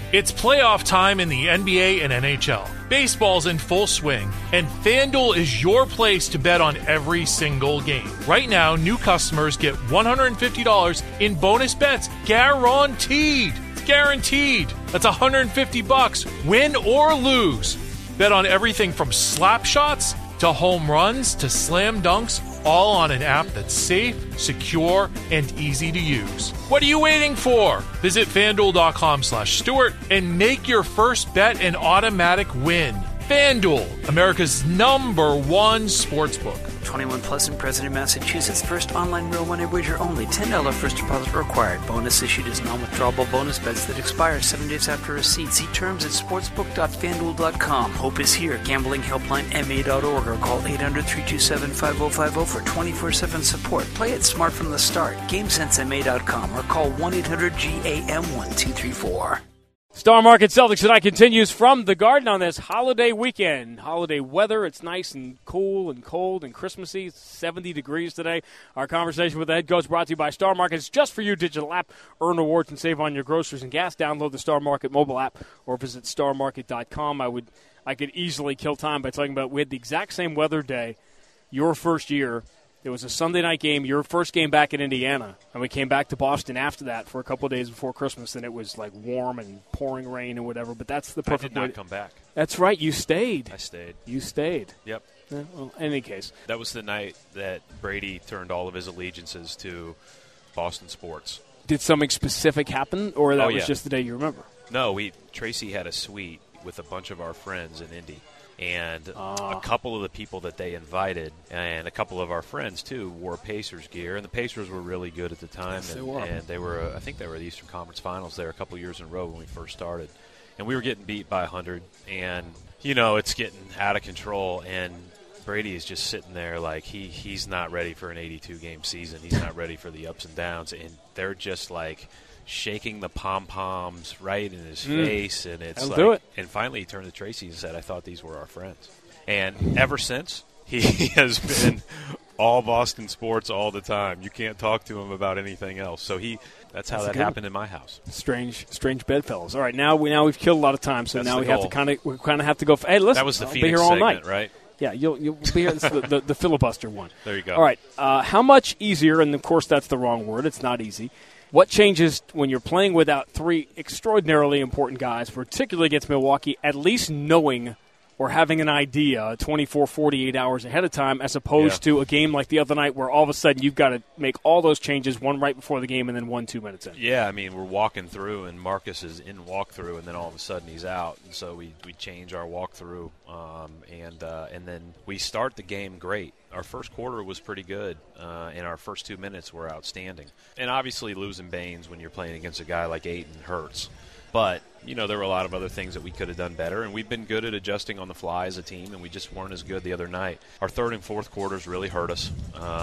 It's playoff time in the NBA and NHL. Baseball's in full swing, and FanDuel is your place to bet on every single game. Right now, new customers get $150 in bonus bets guaranteed. It's guaranteed. That's $150, win or lose. Bet on everything from slap shots to home runs to slam dunks, all on an app that's safe, secure, and easy to use. What are you waiting for? Visit FanDuel.com/Stewart and make your first bet an automatic win. FanDuel, America's #1 sportsbook. 21 plus and present in Massachusetts. First online real money wager only. $10 first deposit required. Bonus issued as non-withdrawable bonus bets that expire 7 days after receipt. See terms at sportsbook.fanduel.com. Hope is here. Gambling helpline ma.org or call 800-327-5050 for 24/7 support. Play it smart from the start. GameSenseMA.com or call 1-800-GAM-1234. Star Market Celtics tonight continues from the Garden on this holiday weekend. Holiday weather, it's nice and cool and cold and Christmassy. It's 70 degrees today. Our conversation with the head coach brought to you by Star Market. It's just for you digital app. Earn rewards and save on your groceries and gas. Download the Star Market mobile app or visit starmarket.com. I could easily kill time by talking about we had the exact same weather day your first year. It was a Sunday night game, your first game back in Indiana, and we came back to Boston after that for a couple of days before Christmas, and it was like warm and pouring rain and whatever. But that's the perfect way. I did not come back. That's right. You stayed. I stayed. You stayed. Yep. Yeah, well, in any case. That was the night that Brady turned all of his allegiances to Boston sports. Did something specific happen, or that was just the day you remember? No, Tracy had a suite with a bunch of our friends in Indy. And a couple of the people that they invited, and a couple of our friends, too, wore Pacers gear. And the Pacers were really good at the time. Yes, they were. And they were, I think they were the Eastern Conference Finals there a couple of years in a row when we first started. And we were getting beat by 100. And, it's getting out of control. And Brady is just sitting there like he's not ready for an 82-game season. He's not ready for the ups and downs. And they're just like shaking the pom-poms right in his face, and it's do it. And finally he turned to Tracy and said, I thought these were our friends. And ever since, he has been all Boston sports all the time. You can't talk to him about anything else. So that's how that happened in my house. Strange bedfellows. All right, now we've killed a lot of time, so That's now the we goal. have to kind of have to go. Hey, listen, that was the I'll Phoenix be here all segment, night, right? Yeah, you'll be here. This is the filibuster one. There you go. All right, how much easier? And of course, that's the wrong word. It's not easy. What changes when you're playing without three extraordinarily important guys, particularly against Milwaukee, at least knowing or having an idea 24, 48 hours ahead of time, as opposed to a game like the other night where all of a sudden you've got to make all those changes, one right before the game and then 2 minutes in? Yeah, I mean, we're walking through, and Marcus is in walkthrough, and then all of a sudden he's out. And so we change our walkthrough, and then we start the game great. Our first quarter was pretty good, and our first 2 minutes were outstanding. And obviously losing Baines when you're playing against a guy like Ayton hurts. But, there were a lot of other things that we could have done better, and we've been good at adjusting on the fly as a team, and we just weren't as good the other night. Our third and fourth quarters really hurt us,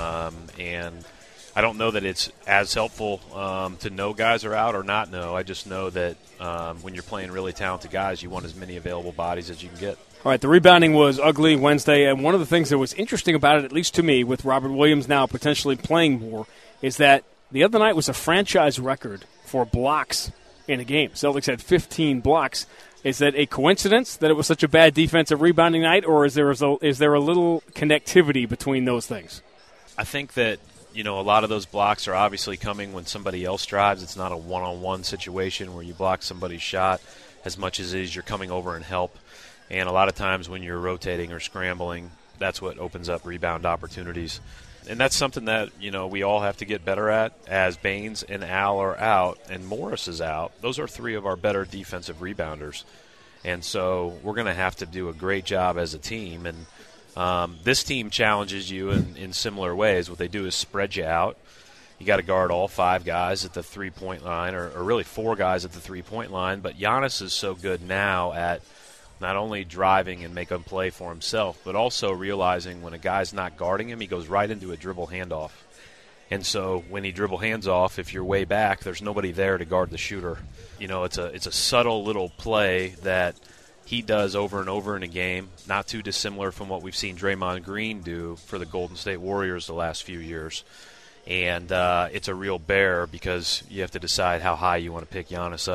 and I don't know that it's as helpful to know guys are out or not know. I just know that when you're playing really talented guys, you want as many available bodies as you can get. All right, the rebounding was ugly Wednesday, and one of the things that was interesting about it, at least to me, with Robert Williams now potentially playing more, is that the other night was a franchise record for blocks in a game. Celtics had 15 blocks. Is that a coincidence that it was such a bad defensive rebounding night, or is there a little connectivity between those things? I think that, a lot of those blocks are obviously coming when somebody else drives. It's not a one-on-one situation where you block somebody's shot as much as it is you're coming over and help. And a lot of times when you're rotating or scrambling, that's what opens up rebound opportunities. And that's something that, we all have to get better at. As Baines and Al are out and Morris is out, those are three of our better defensive rebounders. And so we're going to have to do a great job as a team. And this team challenges you in similar ways. What they do is spread you out. You got to guard all 5 guys at the three-point line, or really 4 guys at the three-point line. But Giannis is so good now at not only driving and making a play for himself, but also realizing when a guy's not guarding him, he goes right into a dribble handoff. And so when he dribble hands off, if you're way back, there's nobody there to guard the shooter. It's a subtle little play that he does over and over in a game, not too dissimilar from what we've seen Draymond Green do for the Golden State Warriors the last few years. And it's a real bear because you have to decide how high you want to pick Giannis up.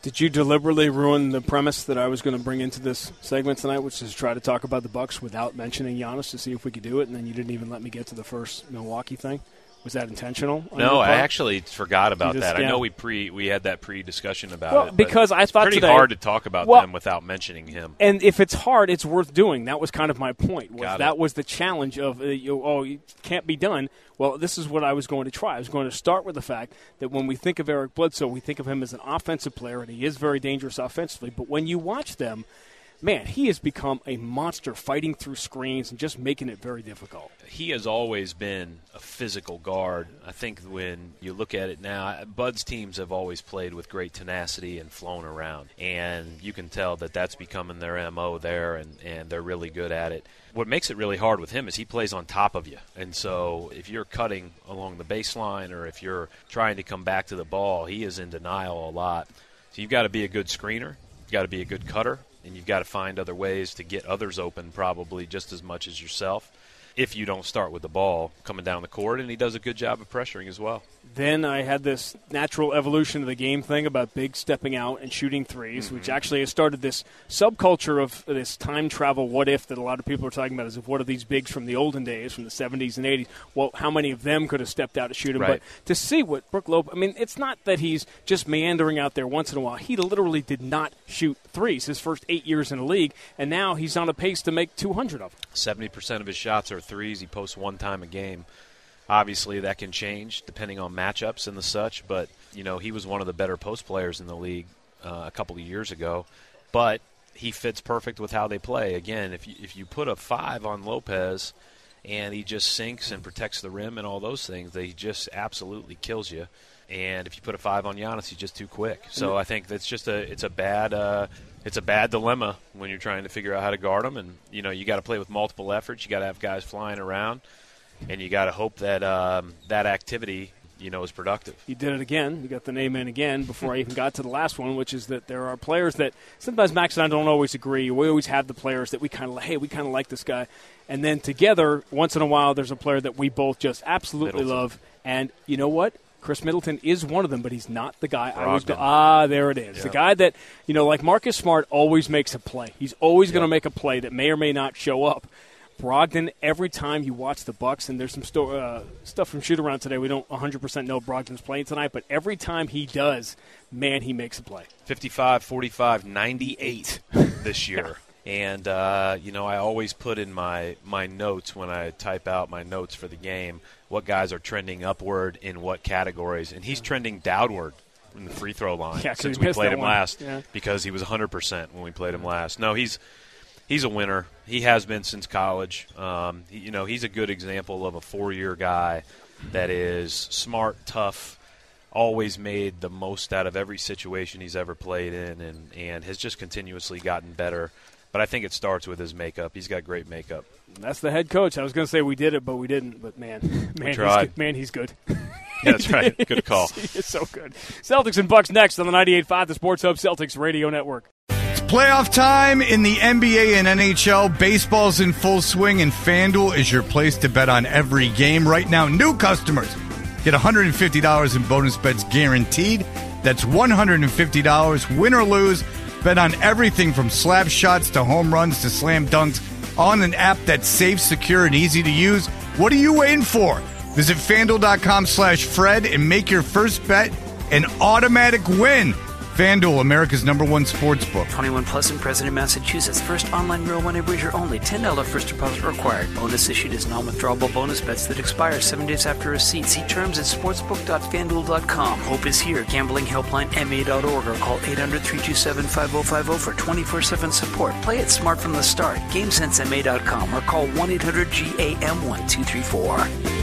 Did you deliberately ruin the premise that I was going to bring into this segment tonight, which is try to talk about the Bucks without mentioning Giannis to see if we could do it, and then you didn't even let me get to the first Milwaukee thing? Was that intentional? No, I actually forgot about that. Yeah. I know we had that pre-discussion about it. Because I thought it's pretty today, hard to talk about them without mentioning him. And if it's hard, it's worth doing. That was kind of my point. That was the challenge of, it can't be done. Well, this is what I was going to try. I was going to start with the fact that when we think of Eric Bledsoe, we think of him as an offensive player, and he is very dangerous offensively. But when you watch them, man, he has become a monster fighting through screens and just making it very difficult. He has always been a physical guard. I think when you look at it now, Bud's teams have always played with great tenacity and flown around. And you can tell that that's becoming their MO there, and they're really good at it. What makes it really hard with him is he plays on top of you. And so if you're cutting along the baseline or if you're trying to come back to the ball, he is in denial a lot. So you've got to be a good screener. You've got to be a good cutter. And you've got to find other ways to get others open probably just as much as yourself if you don't start with the ball coming down the court, and he does a good job of pressuring as well. Then I had this natural evolution of the game thing about Big stepping out and shooting threes, which actually has started this subculture of this time travel what if that a lot of people are talking about as if what are these bigs from the olden days, from the 70s and 80s, well, how many of them could have stepped out to shoot him? Right. But to see what Brook Lopez, I mean, it's not that he's just meandering out there once in a while. He literally did not shoot threes his first 8 years in the league, and now he's on a pace to make 200 of them. 70% of his shots are threes. He posts one time a game. Obviously, that can change depending on matchups and the such, but, he was one of the better post players in the league a couple of years ago. But he fits perfect with how they play. Again, if you put a 5 on Lopez and he just sinks and protects the rim and all those things, he just absolutely kills you. And if you put a 5 on Giannis, he's just too quick. So I think that's just it's a bad dilemma when you're trying to figure out how to guard him. And, you got to play with multiple efforts. You got to have guys flying around. And you got to hope that that activity, is productive. You did it again. You got the name in again before I even got to the last one, which is that there are players that sometimes Max and I don't always agree. We always have the players that we kind of like this guy. And then together, once in a while, there's a player that we both just absolutely love. And you know what? Chris Middleton is one of them, but he's not the guy I always go, there it is. Yeah. The guy that, like Marcus Smart always makes a play. He's always going to make a play that may or may not show up. Brogdon, every time you watch the Bucks, and there's some stuff from shoot-around today, we don't 100% know Brogdon's playing tonight, but every time he does, man, he makes a play. 55, 45, 98 this year. And, I always put in my notes when I type out my notes for the game what guys are trending upward in what categories. And he's trending downward in the free throw line since we played him last because he was 100% when we played him last. No, he's a winner. He has been since college. He's a good example of a 4-year guy that is smart, tough, always made the most out of every situation he's ever played in and has just continuously gotten better. But I think it starts with his makeup. He's got great makeup. That's the head coach. I was going to say we did it, but we didn't. But, man, he's good. Yeah, that's right. Good call. He is so good. Celtics and Bucks next on the 98.5, the Sports Hub Celtics Radio Network. Playoff time in the NBA and NHL. Baseball's in full swing, and FanDuel is your place to bet on every game. Right now, new customers get $150 in bonus bets guaranteed. That's $150, win or lose. Bet on everything from slap shots to home runs to slam dunks on an app that's safe, secure, and easy to use. What are you waiting for? Visit FanDuel.com/Fred and make your first bet an automatic win. FanDuel, America's #1 sportsbook. 21 plus and present in Massachusetts. First online real money wager only. $10 first deposit required. Bonus issued as non-withdrawable bonus bets that expire 7 days after receipt. See terms at sportsbook.fanduel.com. Hope is here. Gambling helpline MA.org or call 800-327-5050 for 24/7 support. Play it smart from the start. GameSenseMA.com or call 1-800-GAM-1234.